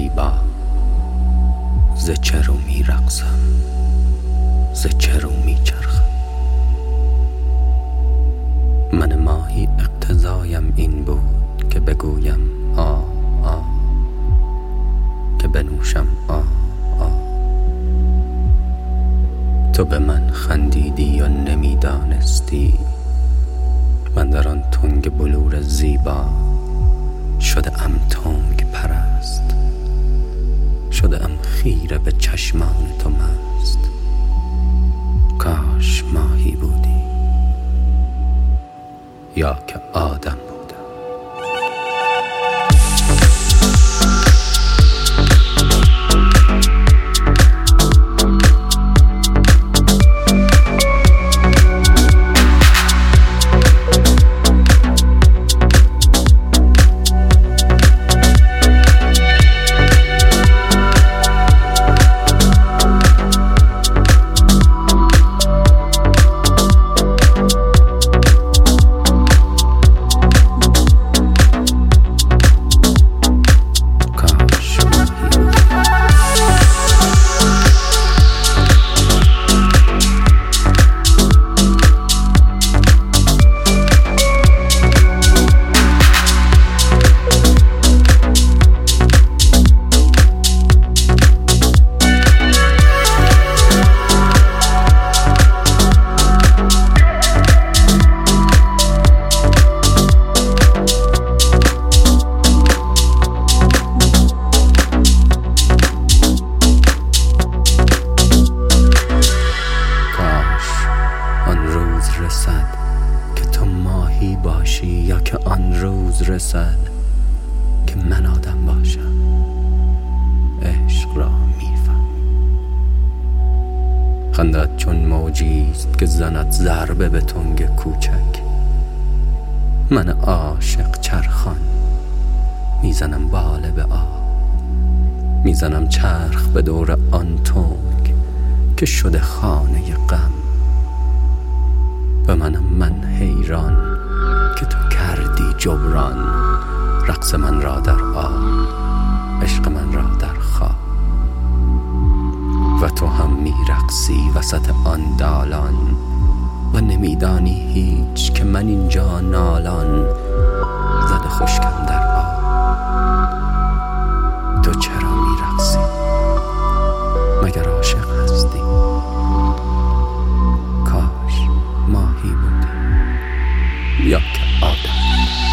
زیبا، ز چه رو می رقصم، ز چه رو می چرخم. من ماهی اقتضایم این بود که بگویم آه آه، که بنوشم آه آه. تو به من خندیدی و نمیدانستی من در آن تنگ بلور زیبا شده ام تنگ پرست، شده ام خیره به چشمان تو مست. کاش ماهی بودی یا که آدم بودم. که تو ماهی باشی یا که آن روز رسد که من آدم باشم. عشق را میفهمی. خندت چون موجیست که زند ضربه به تنگ کوچک. من عاشق چرخان میزنم باله به آب، میزنم چرخ به دور آن تنگ که شده خانه غم. و من حیران که تو کردی جبران رقص من را در آب، عشق من را در خواب. و تو هم میرقصی وسط آن دالان و نمیدانی هیچ که من اینجا نالان زده خشکم در آب. تو چرا میرقصی؟ مگر عاشق هستی؟ کاش ماهی بودی یا که آدم.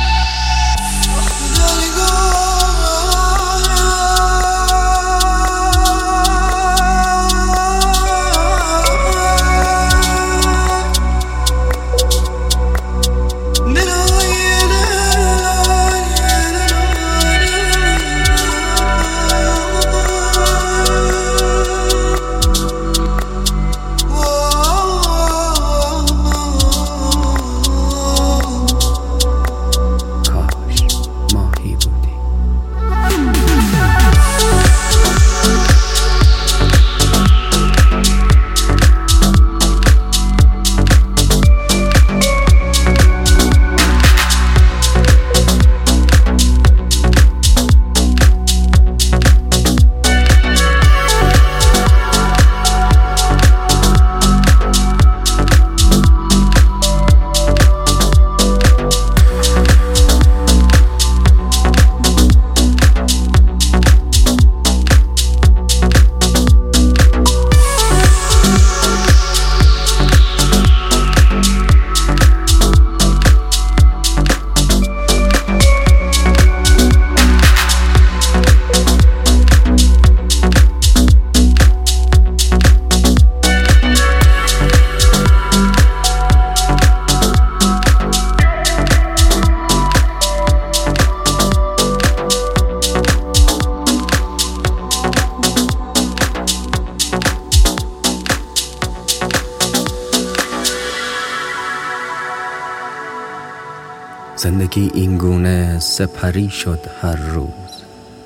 زندگی این گونه سپری شد هر روز.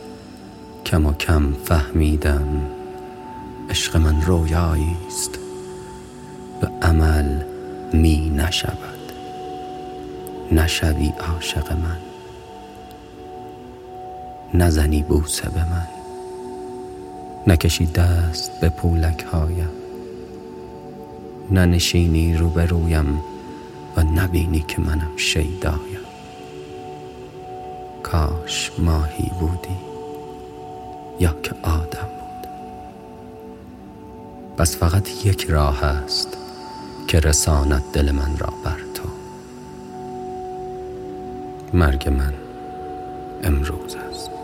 کم و کم فهمیدم عشق من رویایی است و عمل می نشود. نشوی عاشق من، نزنی بوسه به من. نکشی دست به پولک هایم، ننشینی روبرویم و نبینی که منم شیدایم. کاش ماهی بودی یا که آدم بود. بس فقط یک راه است که رساند دل من را بر تو. مرگ من امروز است.